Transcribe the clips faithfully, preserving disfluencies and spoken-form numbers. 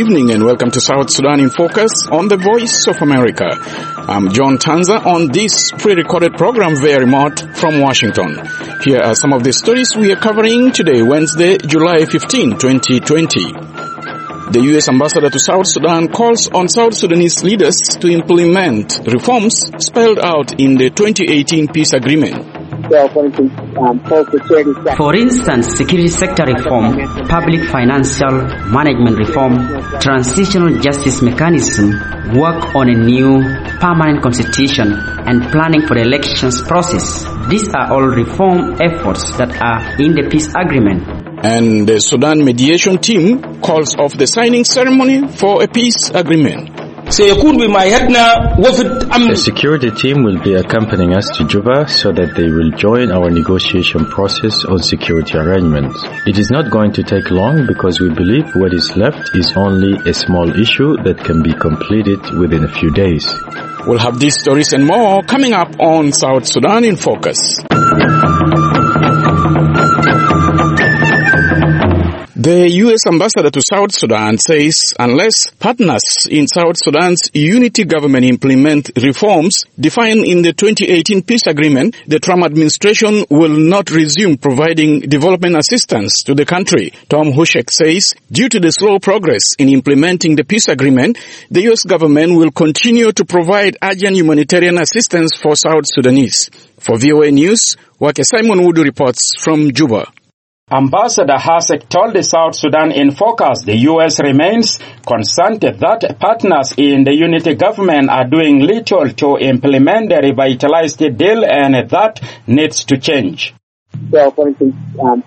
evening and welcome to South Sudan in Focus on the Voice of America. I'm John Tanza on this pre-recorded program via remote from Washington. Here are some of the stories we are covering today, Wednesday, July fifteenth, twenty twenty. The U S Ambassador to South Sudan calls on South Sudanese leaders to implement reforms spelled out in the twenty eighteen peace agreement. For instance, um, For instance, security sector reform, public financial management reform, transitional justice mechanism, work on a new permanent constitution, and planning for the elections process. These are all reform efforts that are in the peace agreement. And the Sudan mediation team calls off the signing ceremony for a peace agreement. The security team will be accompanying us to Juba so that they will join our negotiation process on security arrangements. It is not going to take long because we believe what is left is only a small issue that can be completed within a few days. We'll have these stories and more coming up on South Sudan in Focus. The U S Ambassador to South Sudan says unless partners in South Sudan's unity government implement reforms defined in the twenty eighteen peace agreement, the Trump administration will not resume providing development assistance to the country. Tom Hushek says due to the slow progress in implementing the peace agreement, the U S government will continue to provide urgent humanitarian assistance for South Sudanese. For V O A News, Wake Simon Wudu reports from Juba. Ambassador Hasek told the South Sudan in Focus the U S remains concerned that partners in the unity government are doing little to implement the revitalized deal and that needs to change. So, for instance, um,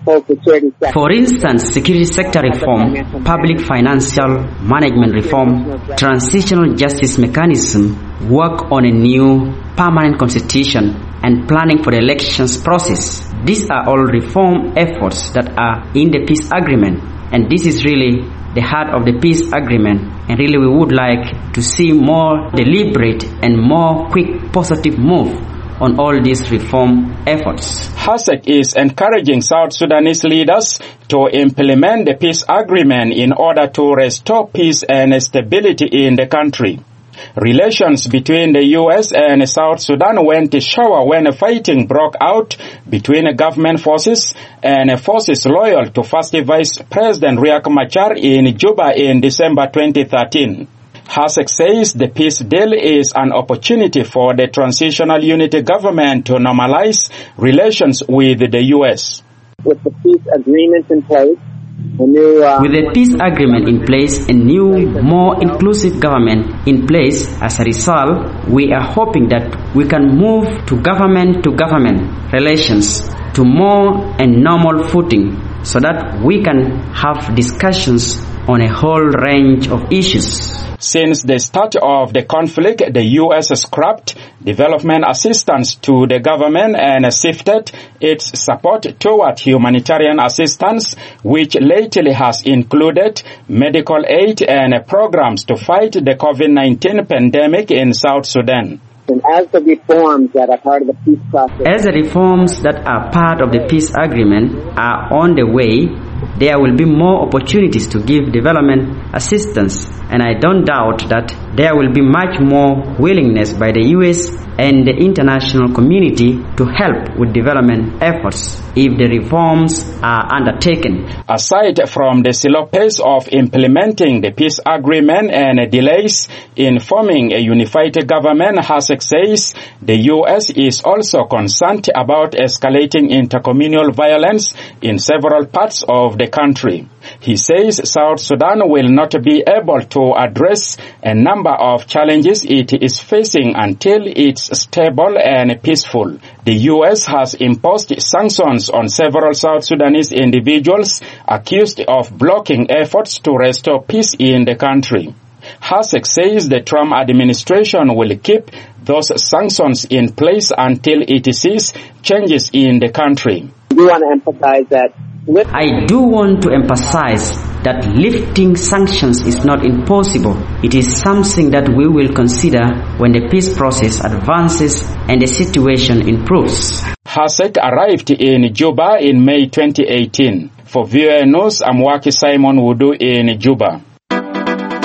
for instance, security sector reform, public financial management reform, transitional justice mechanism, work on a new permanent constitution, and planning for the elections process. These are all reform efforts that are in the peace agreement, and this is really the heart of the peace agreement, and really we would like to see more deliberate and more quick positive move on all these reform efforts. Hasek is encouraging South Sudanese leaders to implement the peace agreement in order to restore peace and stability in the country. Relations between the U S and South Sudan went sour when fighting broke out between government forces and forces loyal to First Vice President Riek Machar in Juba in December twenty thirteen. Hasek says the peace deal is an opportunity for the transitional unity government to normalize relations with the U S. With the peace agreement in place, a new, uh, With the peace agreement in place, a new, more inclusive government in place, as a result, we are hoping that we can move to government-to-government relations to more and normal footing so that we can have discussions on a whole range of issues. Since the start of the conflict, the U S scrapped development assistance to the government and shifted its support toward humanitarian assistance, which lately has included medical aid and programs to fight the COVID nineteen pandemic in South Sudan. And as the reforms that are part of the peace process, as the reforms that are part of the peace agreement are on the way, there will be more opportunities to give development assistance, and I don't doubt that there will be much more willingness by the U S and the international community to help with development efforts if the reforms are undertaken. Aside from the slow pace of implementing the peace agreement and delays in forming a unified government, Hasek says the U S is also concerned about escalating intercommunal violence in several parts of the country. He says South Sudan will not be able to address a number of challenges it is facing until it's stable and peaceful. The U S has imposed sanctions on several South Sudanese individuals accused of blocking efforts to restore peace in the country. Hasek says the Trump administration will keep those sanctions in place until it sees changes in the country. I do want to emphasize that I do want to emphasize that lifting sanctions is not impossible. It is something that we will consider when the peace process advances and the situation improves. Hasek arrived in Juba in May twenty eighteen. For V O A News, I'm Waki Simon Wudu in Juba.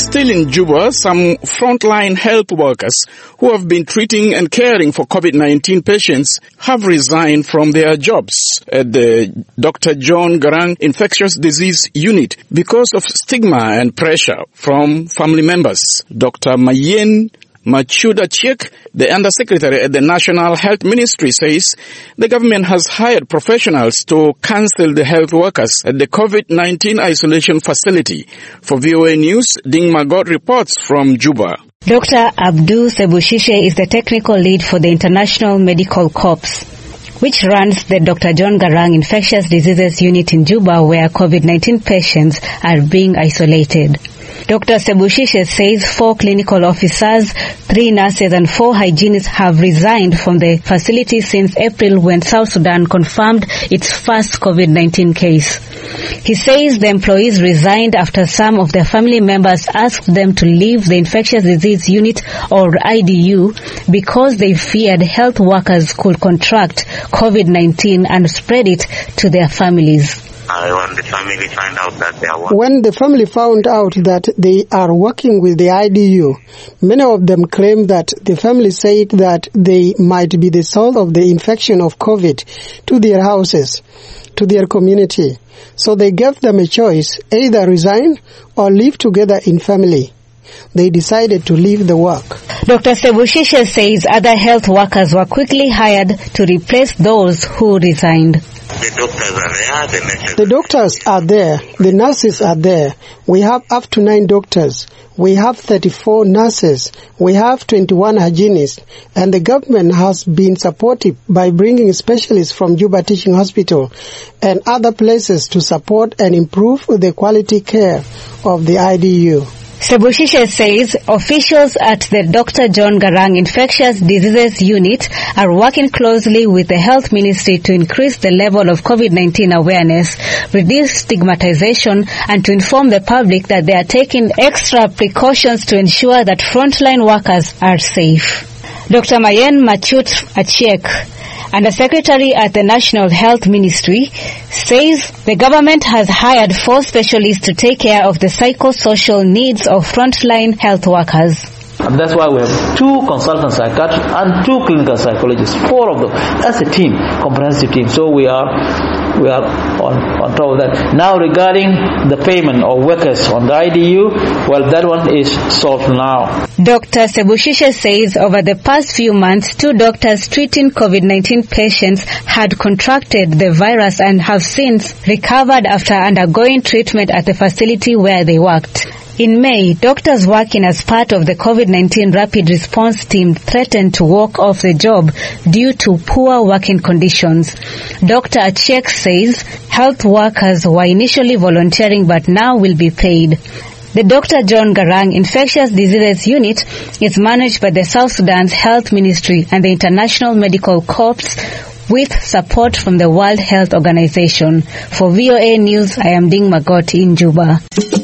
Still in Juba, some frontline health workers who have been treating and caring for COVID nineteen patients have resigned from their jobs at the Doctor John Garang Infectious Disease Unit because of stigma and pressure from family members. Doctor Mayen Machuda Chek, the Undersecretary at the National Health Ministry, says the government has hired professionals to counsel the health workers at the COVID nineteen isolation facility. For V O A News, Ding Magot reports from Juba. Doctor Abdul Sebushishe is the technical lead for the International Medical Corps, which runs the Doctor John Garang Infectious Diseases Unit in Juba, where COVID nineteen patients are being isolated. Doctor Sebushishe says four clinical officers, three nurses and four hygienists have resigned from the facility since April when South Sudan confirmed its first COVID nineteen case. He says the employees resigned after some of their family members asked them to leave the infectious disease unit or I D U because they feared health workers could contract COVID nineteen and spread it to their families. When the family find out that they are working. When the family found out that they are working with the I D U, many of them claim that the family said that they might be the source of the infection of COVID to their houses, to their community. So they gave them a choice, either resign or live together in family. They decided to leave the work. Doctor Sebushishe says other health workers were quickly hired to replace those who resigned. The doctors are there, the nurses. The doctors are there, the nurses are there. We have up to nine doctors. We have thirty-four nurses. We have twenty-one hygienists. And the government has been supportive by bringing specialists from Juba Teaching Hospital and other places to support and improve the quality care of the I D U. Sebushishe says officials at the Doctor John Garang Infectious Diseases Unit are working closely with the Health Ministry to increase the level of COVID nineteen awareness, reduce stigmatization, and to inform the public that they are taking extra precautions to ensure that frontline workers are safe. Doctor Mayen Machut Achiek, Undersecretary at the National Health Ministry, says the government has hired four specialists to take care of the psychosocial needs of frontline health workers. And that's why we have two consultant psychiatrists and two clinical psychologists, four of them. That's a team, comprehensive team. So we are we are on, on top of that. Now regarding the payment of workers on the I D U, well, that one is solved now. Doctor Sebushishe says over the past few months, two doctors treating COVID nineteen patients had contracted the virus and have since recovered after undergoing treatment at the facility where they worked. In May, doctors working as part of the COVID nineteen rapid response team threatened to walk off the job due to poor working conditions. Doctor Achek says health workers were initially volunteering but now will be paid. The Doctor John Garang Infectious Diseases Unit is managed by the South Sudan's Health Ministry and the International Medical Corps with support from the World Health Organization. For V O A News, I am Ding Magot in Juba.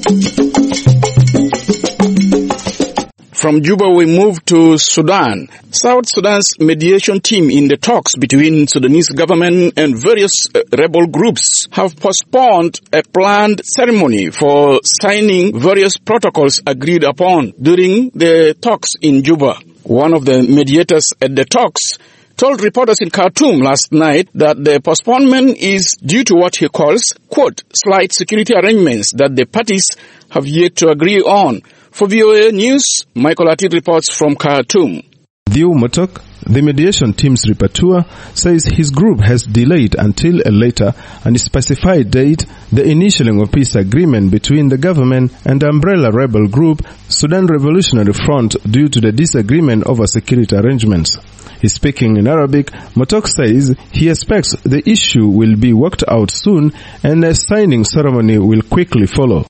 From Juba, we move to Sudan. South Sudan's mediation team in the talks between Sudanese government and various uh, rebel groups have postponed a planned ceremony for signing various protocols agreed upon during the talks in Juba. One of the mediators at the talks told reporters in Khartoum last night that the postponement is due to what he calls, quote, slight security arrangements that the parties have yet to agree on. For V O A News, Michael Atid reports from Khartoum. Diu Motok, the mediation team's rapporteur, says his group has delayed until a later and specified date the initialing of peace agreement between the government and the umbrella rebel group Sudan Revolutionary Front due to the disagreement over security arrangements. He's speaking in Arabic. Motok says he expects the issue will be worked out soon and a signing ceremony will quickly follow.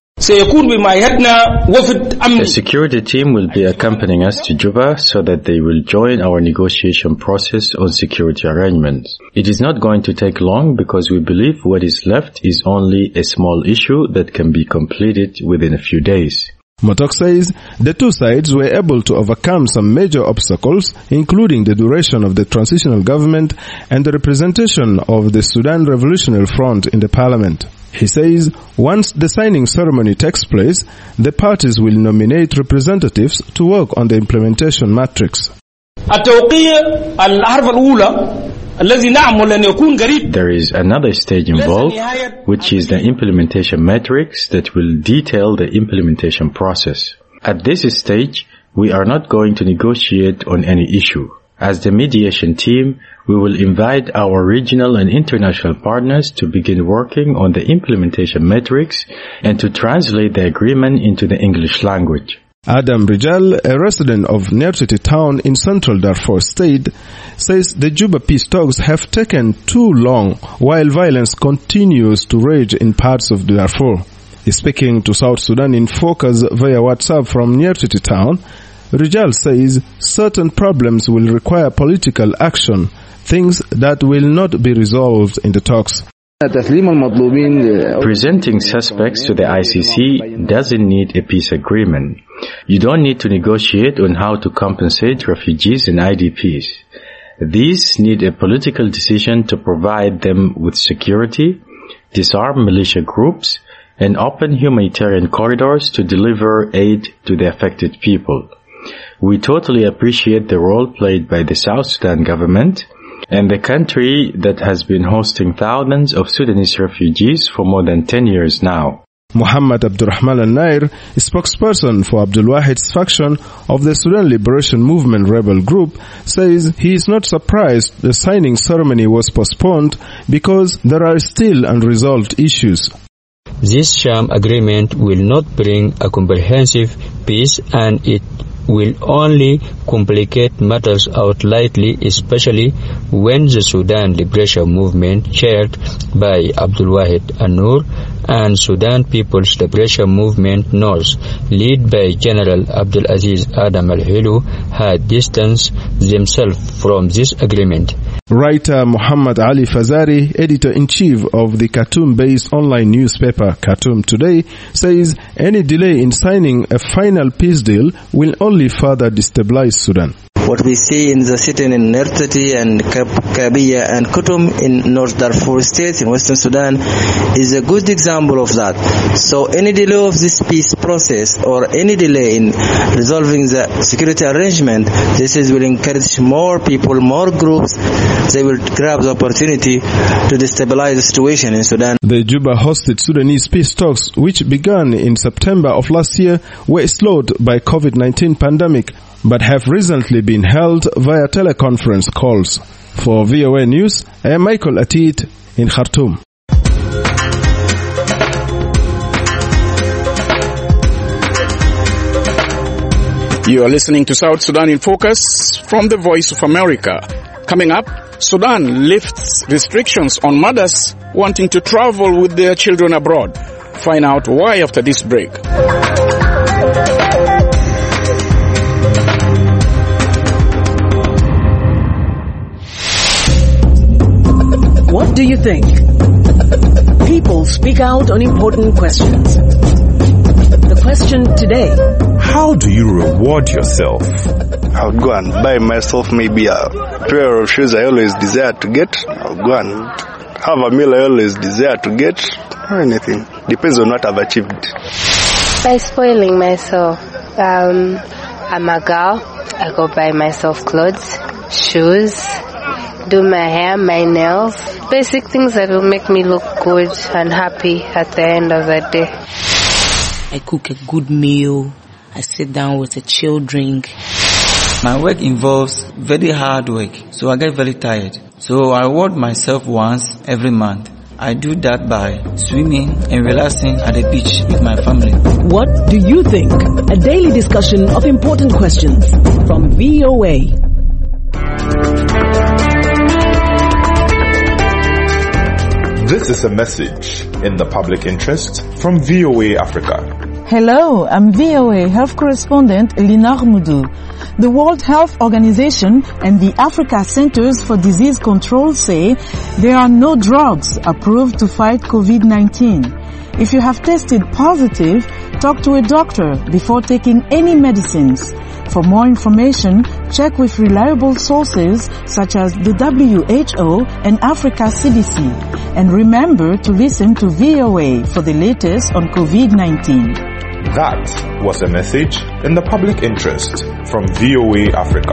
The security team will be accompanying us to Juba so that they will join our negotiation process on security arrangements. It is not going to take long because we believe what is left is only a small issue that can be completed within a few days. Motok says the two sides were able to overcome some major obstacles, including the duration of the transitional government and the representation of the Sudan Revolutionary Front in the parliament. He says once the signing ceremony takes place, the parties will nominate representatives to work on the implementation matrix. There is another stage involved, which is the implementation matrix that will detail the implementation process. At this stage, we are not going to negotiate on any issue. As the mediation team, we will invite our regional and international partners to begin working on the implementation matrix and to translate the agreement into the English language. Adam Rijal, a resident of Nertiti town in central Darfur state, says the Juba peace talks have taken too long while violence continues to rage in parts of Darfur. Speaking to South Sudan in Focus via WhatsApp from Nertiti town, Rijal says certain problems will require political action, things that will not be resolved in the talks. Presenting suspects to the I C C doesn't need a peace agreement. You don't need to negotiate on how to compensate refugees and I D Ps. These need a political decision to provide them with security, disarm militia groups, and open humanitarian corridors to deliver aid to the affected people. We totally appreciate the role played by the South Sudan government and the country that has been hosting thousands of Sudanese refugees for more than ten years now. Muhammad Abdurrahman Al-Nair, spokesperson for Abdul Wahid's faction of the Sudan Liberation Movement rebel group, says he is not surprised the signing ceremony was postponed because there are still unresolved issues. This sham agreement will not bring a comprehensive peace, and it will only complicate matters outrightly, especially when the Sudan Liberation Movement, chaired by Abdul Wahid An-Nur, and Sudan People's Liberation Movement North, led by General Abdul Aziz Adam Al-Hilu, had distanced themselves from this agreement. Writer Muhammad Ali Fazari, editor-in-chief of the Khartoum-based online newspaper Khartoum Today, says any delay in signing a final peace deal will only further destabilize Sudan. What we see in the city in Nertiti and Kabiya and Khartoum in North Darfur State in Western Sudan is a good example of that. So any delay of this peace process or any delay in resolving the security arrangement, this is will encourage more people, more groups. They will grab the opportunity to destabilize the situation in Sudan. The Juba-hosted Sudanese peace talks, which began in September of last year, were slowed by COVID nineteen pandemic, but have recently been held via teleconference calls. For V O A News, I am Michael Atit in Khartoum. You are listening to South Sudan in Focus from the Voice of America. Coming up, Sudan lifts restrictions on mothers wanting to travel with their children abroad. Find out why after this break. What do you think? People speak out on important questions. The question today: how do you reward yourself? I would go and buy myself maybe a pair of shoes I always desire to get. I would go and have a meal I always desire to get, or anything. Depends on what I've achieved. By spoiling myself. Um, I'm a girl. I go buy myself clothes, shoes, do my hair, my nails. Basic things that will make me look good and happy at the end of the day. I cook a good meal. I sit down with a chill drink. My work involves very hard work, so I get very tired. So I reward myself once every month. I do that by swimming and relaxing at the beach with my family. What do you think? A daily discussion of important questions from V O A. This is a message in the public interest from V O A Africa. Hello, I'm V O A health correspondent Linar Moudou. The World Health Organization and the Africa Centers for Disease Control say there are no drugs approved to fight COVID nineteen. If you have tested positive, talk to a doctor before taking any medicines. For more information, check with reliable sources such as the W H O and Africa C D C. And remember to listen to V O A for the latest on COVID nineteen. That was a message in the public interest from V O A Africa.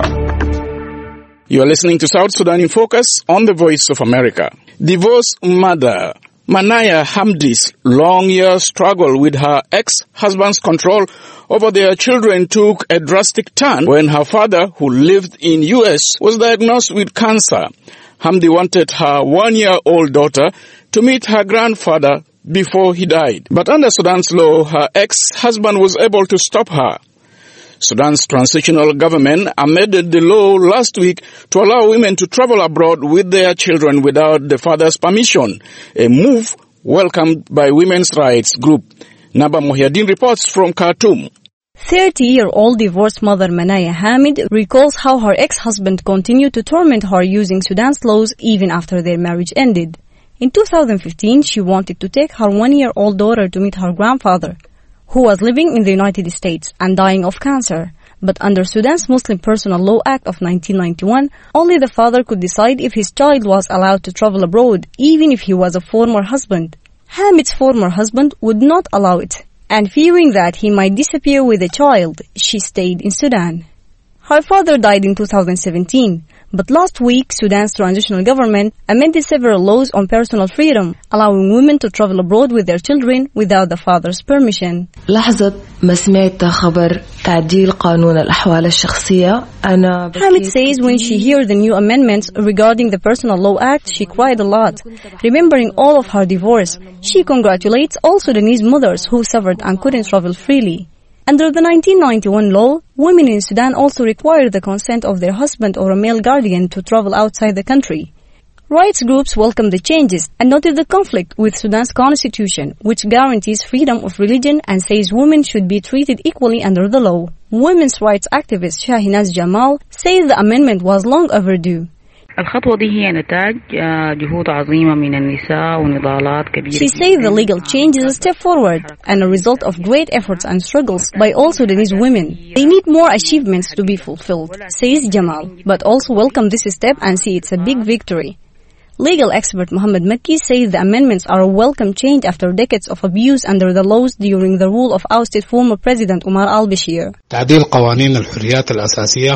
You are listening to South Sudan in Focus on the Voice of America. Divorced mother Manaya Hamdi's long-year struggle with her ex-husband's control over their children took a drastic turn when her father, who lived in U S, was diagnosed with cancer. Hamdi wanted her one-year-old daughter to meet her grandfather before he died. But under Sudan's law, her ex-husband was able to stop her. Sudan's transitional government amended the law last week to allow women to travel abroad with their children without the father's permission, a move welcomed by women's rights group. Naba Mohiaddin reports from Khartoum. thirty-year-old divorced mother Manaya Hamid recalls how her ex-husband continued to torment her using Sudan's laws even after their marriage ended. In two thousand fifteen, she wanted to take her one-year-old daughter to meet her grandfather, who was living in the United States and dying of cancer. But under Sudan's Muslim Personal Law Act of nineteen ninety-one, only the father could decide if his child was allowed to travel abroad, even if he was a former husband. Hamid's former husband would not allow it, and fearing that he might disappear with the child, she stayed in Sudan. Her father died in two thousand seventeen, but last week Sudan's transitional government amended several laws on personal freedom, allowing women to travel abroad with their children without the father's permission. لحظة ما سمعت خبر تعديل قانون الأحوال الشخصية أنا Hamid says when she heard the new amendments regarding the Personal Law Act, she cried a lot, remembering all of her divorce. She congratulates all Sudanese mothers who suffered and couldn't travel freely. Under the nineteen ninety-one law, women in Sudan also require the consent of their husband or a male guardian to travel outside the country. Rights groups welcome the changes and noted the conflict with Sudan's constitution, which guarantees freedom of religion and says women should be treated equally under the law. Women's rights activist Shahinaz Jamal says the amendment was long overdue. الخطوة دي هي نتاج جهود عظيمة من النساء ونضالات كبيرة. She says the legal change is a step forward and a result of great efforts and struggles by all Sudanese women. They need more achievements to be fulfilled, says Jamal, but also welcome this step and see it's a big victory. Legal expert Mohammed Makki says the amendments are a welcome change after decades of abuse under the laws during the rule of ousted former President Omar al-Bashir. تعديل قوانين الحريات الأساسية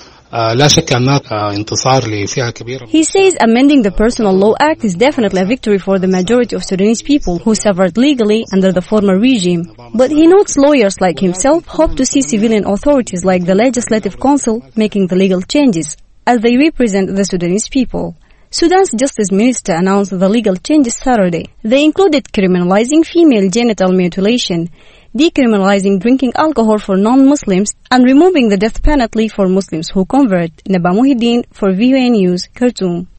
لا شك أنها انتصار لفئة كبيرة. He says amending the Personal Law Act is definitely a victory for the majority of Sudanese people who suffered legally under the former regime. But he notes lawyers like himself hope to see civilian authorities like the Legislative Council making the legal changes, as they represent the Sudanese people. Sudan's Justice Minister announced the legal changes Saturday. They included criminalizing female genital mutilation, decriminalizing drinking alcohol for non-Muslims, and removing the death penalty for Muslims who convert. Naba Muhiddin for V O A News, Khartoum.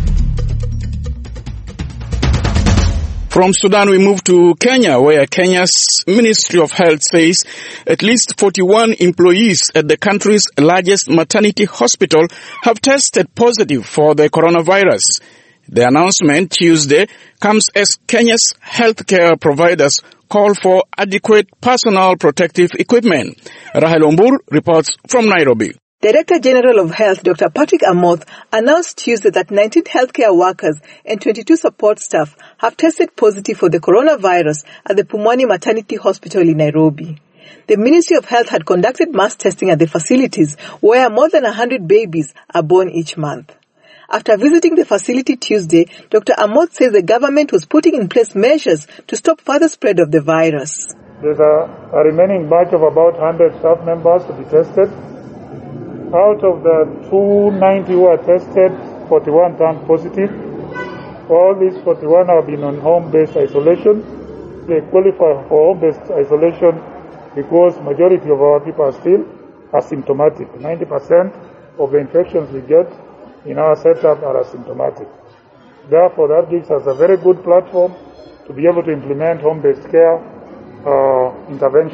From Sudan, we move to Kenya, where Kenya's Ministry of Health says at least forty-one employees at the country's largest maternity hospital have tested positive for the coronavirus. The announcement Tuesday comes as Kenya's healthcare providers call for adequate personal protective equipment. Rahel Ombur reports from Nairobi. Director General of Health Doctor Patrick Amoth announced Tuesday that nineteen healthcare workers and twenty-two support staff have tested positive for the coronavirus at the Pumwani Maternity Hospital in Nairobi. The Ministry of Health had conducted mass testing at the facilities where more than one hundred babies are born each month. After visiting the facility Tuesday, Doctor Amoth says the government was putting in place measures to stop further spread of the virus. There's a, a remaining batch of about one hundred staff members to be tested. Out of the two hundred ninety who are tested, forty-one turned positive. All these forty-one have been on home-based isolation. They qualify for home-based isolation because majority of our people are still asymptomatic. ninety percent of the infections we get in our setup are asymptomatic. Therefore, that gives us a very good platform to be able to implement home-based care uh, intervention.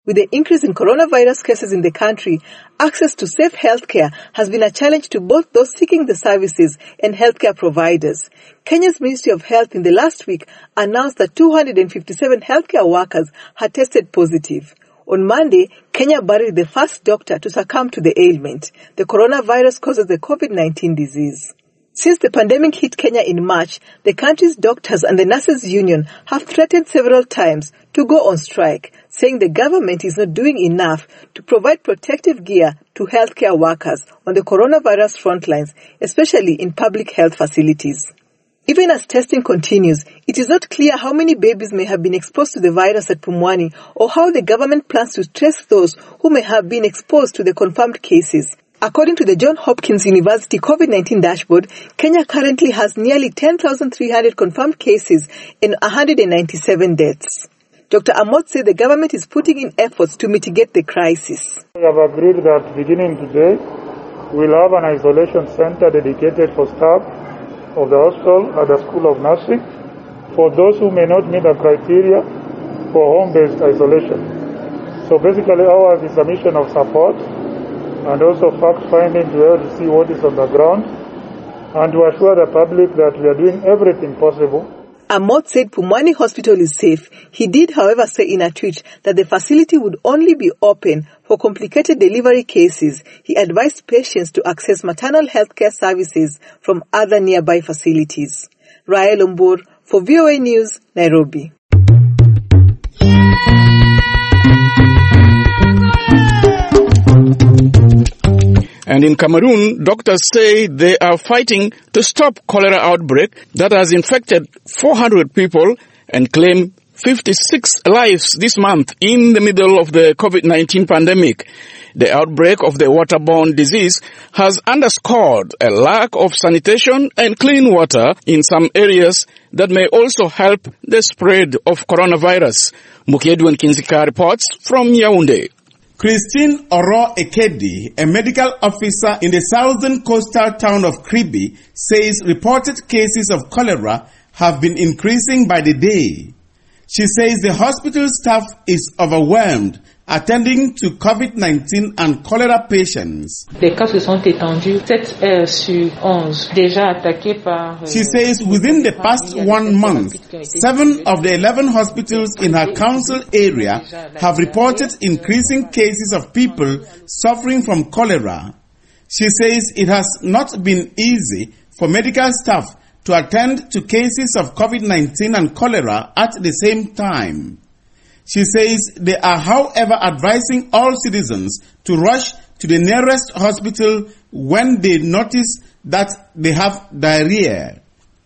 With the increase in coronavirus cases in the country, access to safe healthcare has been a challenge to both those seeking the services and healthcare providers. Kenya's Ministry of Health in the last week announced that two hundred fifty-seven healthcare workers had tested positive. On Monday, Kenya buried the first doctor to succumb to the ailment. The coronavirus causes the COVID nineteen disease. Since the pandemic hit Kenya in March, the country's doctors and the nurses union have threatened several times to go on strike, saying the government is not doing enough to provide protective gear to healthcare workers on the coronavirus front lines, especially in public health facilities. Even as testing continues, it is not clear how many babies may have been exposed to the virus at Pumwani or how the government plans to trace those who may have been exposed to the confirmed cases. According to the Johns Hopkins University COVID nineteen dashboard, Kenya currently has nearly ten thousand three hundred confirmed cases and one hundred ninety-seven deaths. Doctor Amoth said the government is putting in efforts to mitigate the crisis. We have agreed that beginning today, we'll have an isolation center dedicated for staff of the hospital at the School of Nursing for those who may not meet the criteria for home-based isolation. So basically ours is a mission of support and also fact-finding to be able to see what is on the ground and to assure the public that we are doing everything possible. Amoth said Pumwani Hospital is safe. He did, however, say in a tweet that the facility would only be open for complicated delivery cases. He advised patients to access maternal health care services from other nearby facilities. Rael Ombur for V O A News, Nairobi. And in Cameroon, doctors say they are fighting to stop cholera outbreak that has infected four hundred people and claimed fifty-six lives this month in the middle of the COVID nineteen pandemic. The outbreak of the waterborne disease has underscored a lack of sanitation and clean water in some areas that may also help the spread of coronavirus. Mukedwan Kinzika reports from Yaoundé. Christine Oro Ekedi, a medical officer in the southern coastal town of Kribi, says reported cases of cholera have been increasing by the day. She says the hospital staff is overwhelmed attending to COVID nineteen and cholera patients. Les cas se sont étendus sept heures sur onze, déjà attaqués par... She says within the past one month, seven of the eleven hospitals in her council area have reported increasing cases of people suffering from cholera. She says it has not been easy for medical staff to attend to cases of COVID nineteen and cholera at the same time. She says they are, however, advising all citizens to rush to the nearest hospital when they notice that they have diarrhea.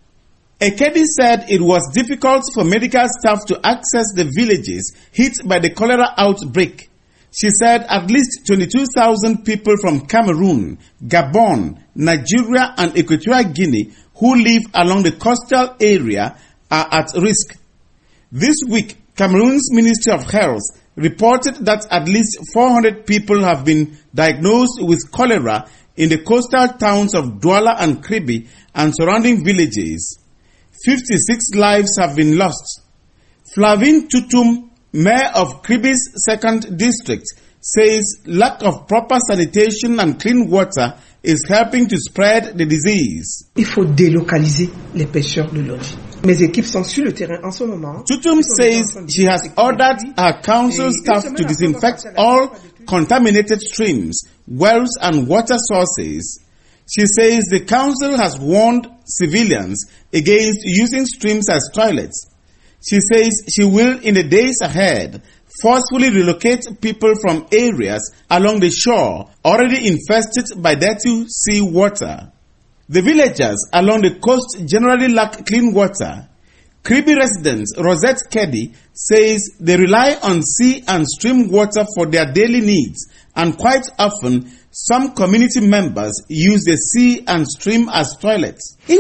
Ekedi said it was difficult for medical staff to access the villages hit by the cholera outbreak. She said at least twenty-two thousand people from Cameroon, Gabon, Nigeria and Equatorial Guinea who live along the coastal area are at risk. This week, Cameroon's Ministry of Health reported that at least four hundred people have been diagnosed with cholera in the coastal towns of Douala and Kribi and surrounding villages. fifty-six lives have been lost. Flavine Tutum, mayor of Kribi's second district, says lack of proper sanitation and clean water is helping to spread the disease. Il faut délocaliser les pêcheurs de l'Odji. Mes équipes sont sur le terrain en ce moment. Tutum says she has ordered her council staff to disinfect all contaminated streams, wells and water sources. She says the council has warned civilians against using streams as toilets. She says she will, in the days ahead, forcefully relocate people from areas along the shore already infested by dirty sea water. The villagers along the coast generally lack clean water. Kribi resident Rosette Kedi says they rely on sea and stream water for their daily needs, and quite often some community members use the sea and stream as toilets. She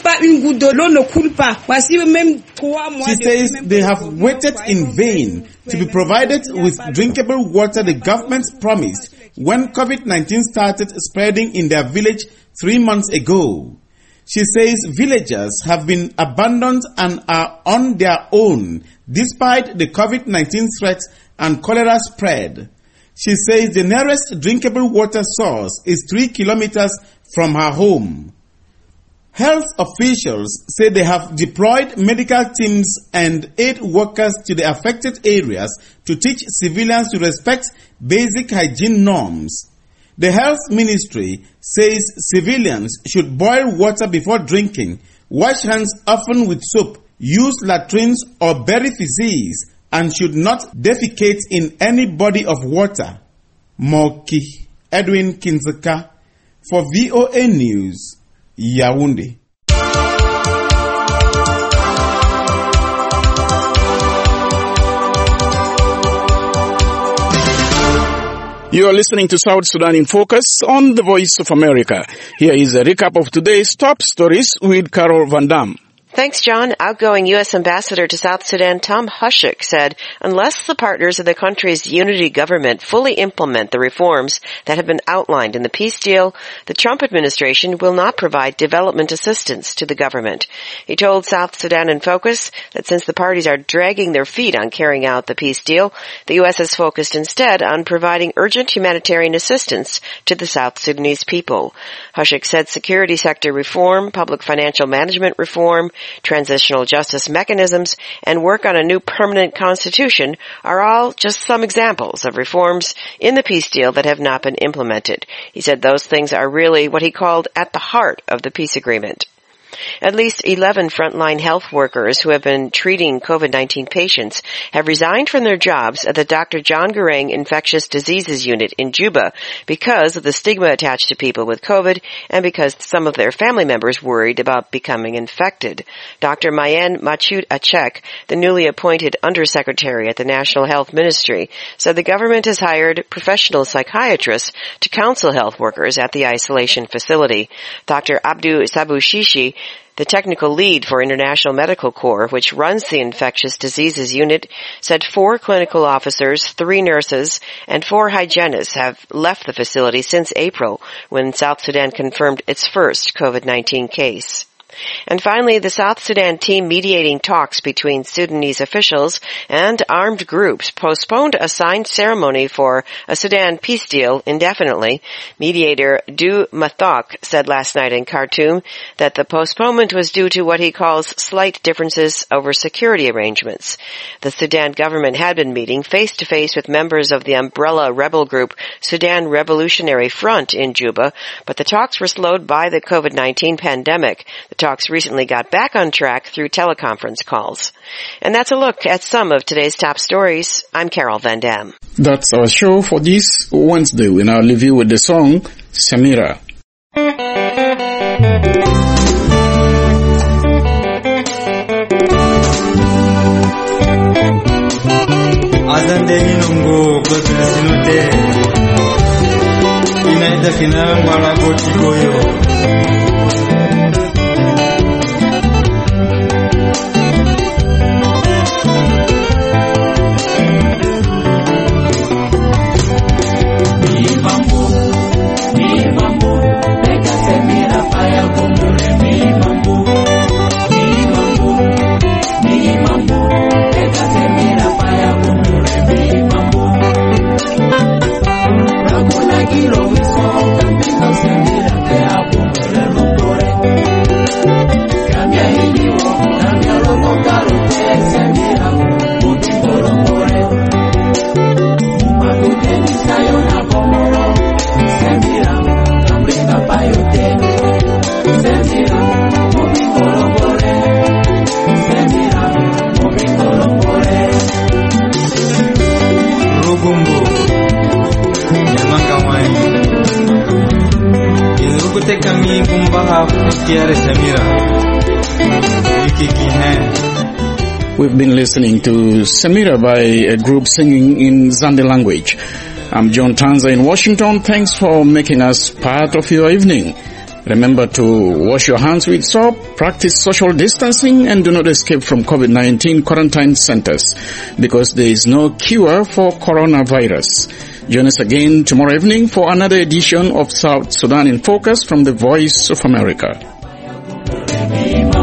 says they have waited in vain to be provided with drinkable water the government promised when COVID nineteen started spreading in their village three months ago. She says villagers have been abandoned and are on their own despite the COVID nineteen threat and cholera spread. She says the nearest drinkable water source is three kilometers from her home. Health officials say they have deployed medical teams and aid workers to the affected areas to teach civilians to respect basic hygiene norms. The health ministry says civilians should boil water before drinking, wash hands often with soap, use latrines or bury feces, and should not defecate in any body of water. Moki Edwin Kinzeka for V O A News, Yaoundé. You are listening to South Sudan in Focus on the Voice of America. Here is a recap of today's top stories with Carol Van Dam. Thanks, John. Outgoing U S Ambassador to South Sudan Tom Hushek said unless the partners of the country's unity government fully implement the reforms that have been outlined in the peace deal, the Trump administration will not provide development assistance to the government. He told South Sudan in Focus that since the parties are dragging their feet on carrying out the peace deal, the U S has focused instead on providing urgent humanitarian assistance to the South Sudanese people. Hushek said security sector reform, public financial management reform, transitional justice mechanisms, and work on a new permanent constitution are all just some examples of reforms in the peace deal that have not been implemented. He said those things are really what he called at the heart of the peace agreement. At least eleven frontline health workers who have been treating COVID nineteen patients have resigned from their jobs at the Doctor John Garang Infectious Diseases Unit in Juba because of the stigma attached to people with COVID and because some of their family members worried about becoming infected. Doctor Mayen Machut Achek, the newly appointed undersecretary at the National Health Ministry, said the government has hired professional psychiatrists to counsel health workers at the isolation facility. Doctor Abdu Sabushishi, the technical lead for International Medical Corps, which runs the Infectious Diseases Unit, said four clinical officers, three nurses, and four hygienists have left the facility since April, when South Sudan confirmed its first COVID nineteen case. And finally, the South Sudan team mediating talks between Sudanese officials and armed groups postponed a signed ceremony for a Sudan peace deal indefinitely. Mediator Du Mathok said last night in Khartoum that the postponement was due to what he calls slight differences over security arrangements. The Sudan government had been meeting face-to-face with members of the umbrella rebel group Sudan Revolutionary Front in Juba, but the talks were slowed by the COVID nineteen pandemic. The talks recently got back on track through teleconference calls. And that's a look at some of today's top stories. I'm Carol Van Dam. That's our show for this Wednesday. We now leave you with the song Samira. We've been listening to Samira by a group singing in Zande language. I'm John Tanza in Washington. Thanks for making us part of your evening. Remember to wash your hands with soap, practice social distancing, and do not escape from COVID nineteen quarantine centers because there is no cure for coronavirus. Join us again tomorrow evening for another edition of South Sudan in Focus from the Voice of America.